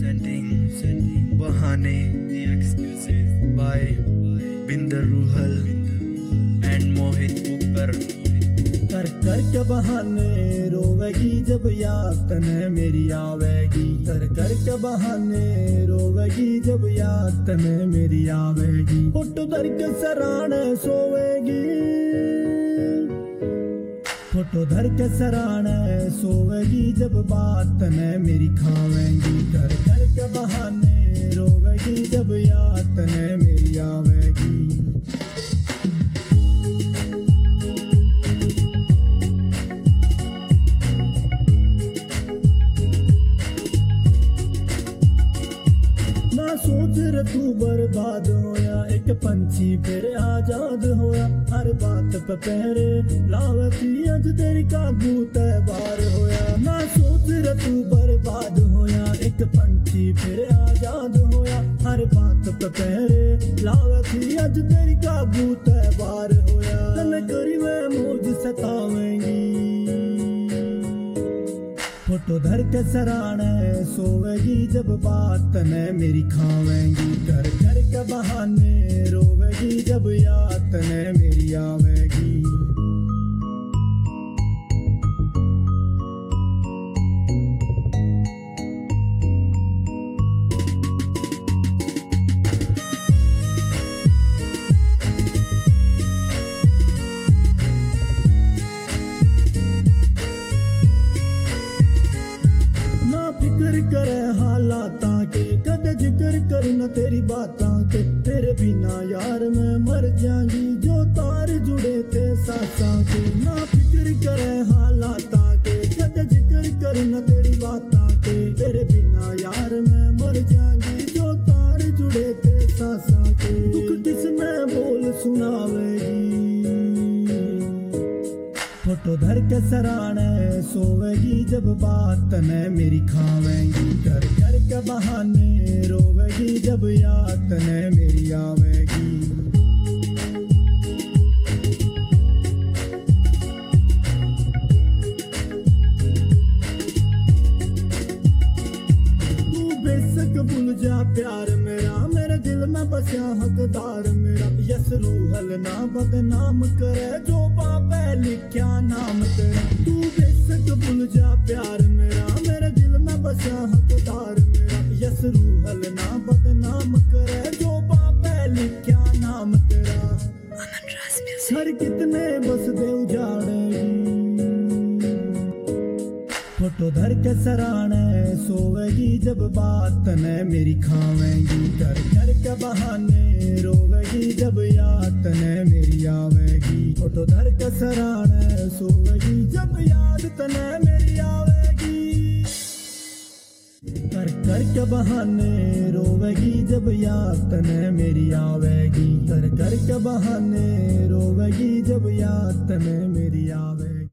Sending Bahane, the excuses by Binder Ruhal and Mohit Bukkar. कर कर के बहाने रोवेगी जब याद तने मेरी आवेगी। कर कर के बहाने रोवेगी जब याद तने मेरी आवेगी। फोटो धर के सराने सोवेगी, फोटो धर के सराने सोवेगी जब बात तने मेरी खावेगी। कर कर के बहाने रोवेगी जब याद तने मेरी आवेगी। सोच रे तू बर्बाद होया, एक पंछी फिर आजाद होया। हर बात पे पहरे लावती अज तेरी काबू तैबार होया। ना सोच रे तू बर्बाद होया, एक पंछी फिर आजाद होया। हर बात पे पहरे लावती अज तेरी काबू तैबार होया। तन करी वे मौज सतावेंगी, फोटो धर के सराने सोवेगी जब बात तने मेरी खावेंगी। कर कर के बहाने रोवेगी जब याद तने मेरी आवेगी। फिक्र करे हालातां के, कदे जिक्र करना तेरी बातां के। तेरे बिना यार मैं मर जाऊंगी, जो तार जुड़े थे सासां के। ना फिक्र करे हालातां के, कदे जिक्र करना तेरी बातां के। तेरे बिना यार मैं मर जाऊंगी, जो तार जुड़े थे सासां के। दुख किसमें बोल सुनावेगी, फोटो धर के सराने सोवेगी जब बात तने मेरी खावेंगी। कर कर के बहाने रोवेगी जब याद तने मेरी आवेगी। तू बेशक भूल जा प्यार मेरा, मेरे दिल में बसा हकदार मेरा। यस रूहल ना बदनाम करे, जो बापे लिखा नाम तेरा। तू बेशक भूल जा प्यार मेरा, मेरे दिल में बसा हकदार मेरा। यस रूहल ना बदनाम करे, जो बापे लिखा नाम तेरा। सर कितने बस दे उजाड़ेगी, फोटो धर के सराने सोवेगी जब बात तने मेरी खावेंगी। कर कर के बहाने रोवेगी जब याद तने मेरी आवेगी। फोटो धर के सराने सोवेगी जब याद तने मेरी आवेगी। कर कर के बहाने रोवेगी जब याद तने मेरी आवेगी। कर कर के बहाने रोवेगी जब याद तने मेरी आवेगी।